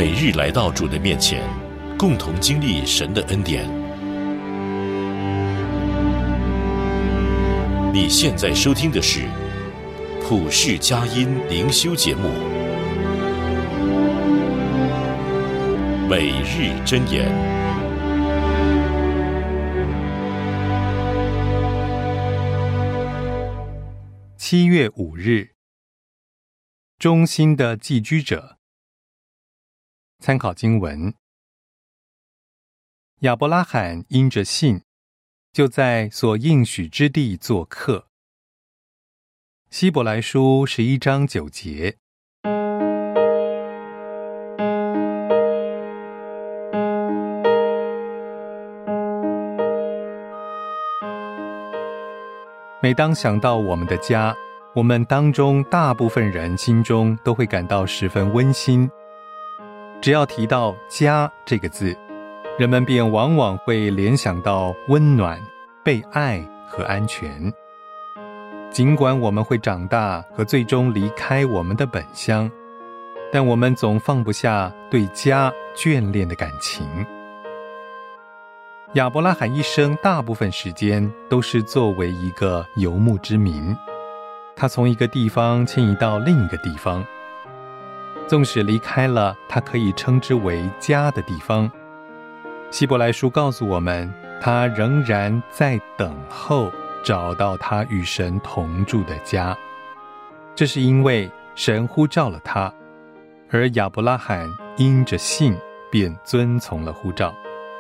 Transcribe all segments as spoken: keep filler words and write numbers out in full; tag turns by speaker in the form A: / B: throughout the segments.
A: 每日来到主的面前，共同经历神的恩典。你现在收听的是普世佳音灵修节目，每日箴言。
B: 七月五日，忠心的寄居者。参考经文：亚伯拉罕因着信，就在所应许之地做客。希伯来书十一章九节。每当想到我们的家，我们当中大部分人心中都会感到十分温馨。只要提到家这个字，人们便往往会联想到温暖、被爱和安全。尽管我们会长大和最终离开我们的本乡，但我们总放不下对家眷恋的感情。亚伯拉罕一生大部分时间都是作为一个游牧之民，他从一个地方迁移到另一个地方，纵使离开了他可以称之为家的地方，希伯来书告诉我们，他仍然在等候找到他与神同住的家。这是因为神呼召了他，而亚伯拉罕因着信便遵从了呼召。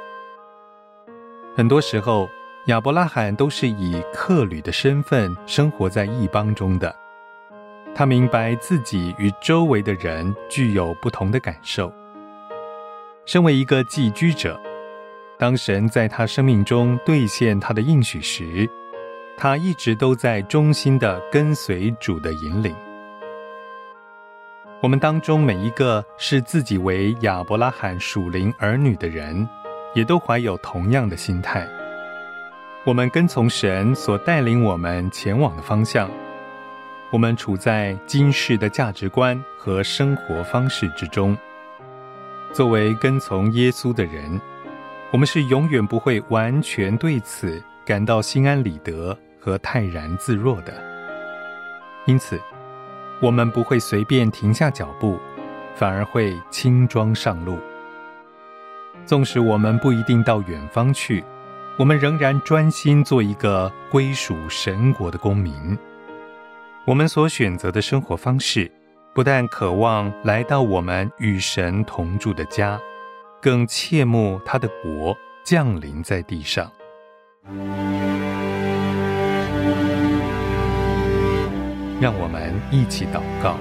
B: 很多时候，亚伯拉罕都是以客旅的身份生活在异邦中的。他明白自己与周围的人具有不同的感受。身为一个寄居者，当神在他生命中兑现他的应许时，他一直都在忠心地跟随主的引领。我们当中每一个视自己为亚伯拉罕属灵儿女的人，也都怀有同样的心态。我们跟从神所带领我们前往的方向，我们处在今世的价值观和生活方式之中。作为跟从耶稣的人，我们是永远不会完全对此感到心安理得和泰然自若的。因此，我们不会随便停下脚步，反而会轻装上路。纵使我们不一定到远方去，我们仍然专心做一个归属神国的公民。我们所选择的生活方式，不但渴望来到我们与神同住的家，更切慕他的国降临在地上。让我们一起祷告。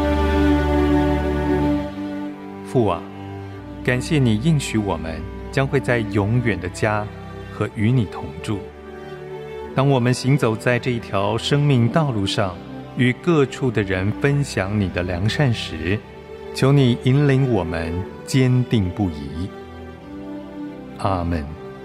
B: 父啊，感谢你应许我们将会在永远的家和与你同住。当我们行走在这一条生命道路上，与各处的人分享你的良善时，求你引领我们坚定不移。阿们。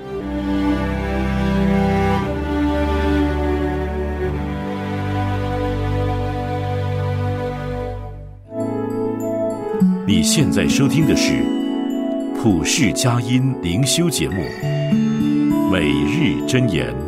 A: 你现在收听的是普世佳音灵修节目，每日箴言。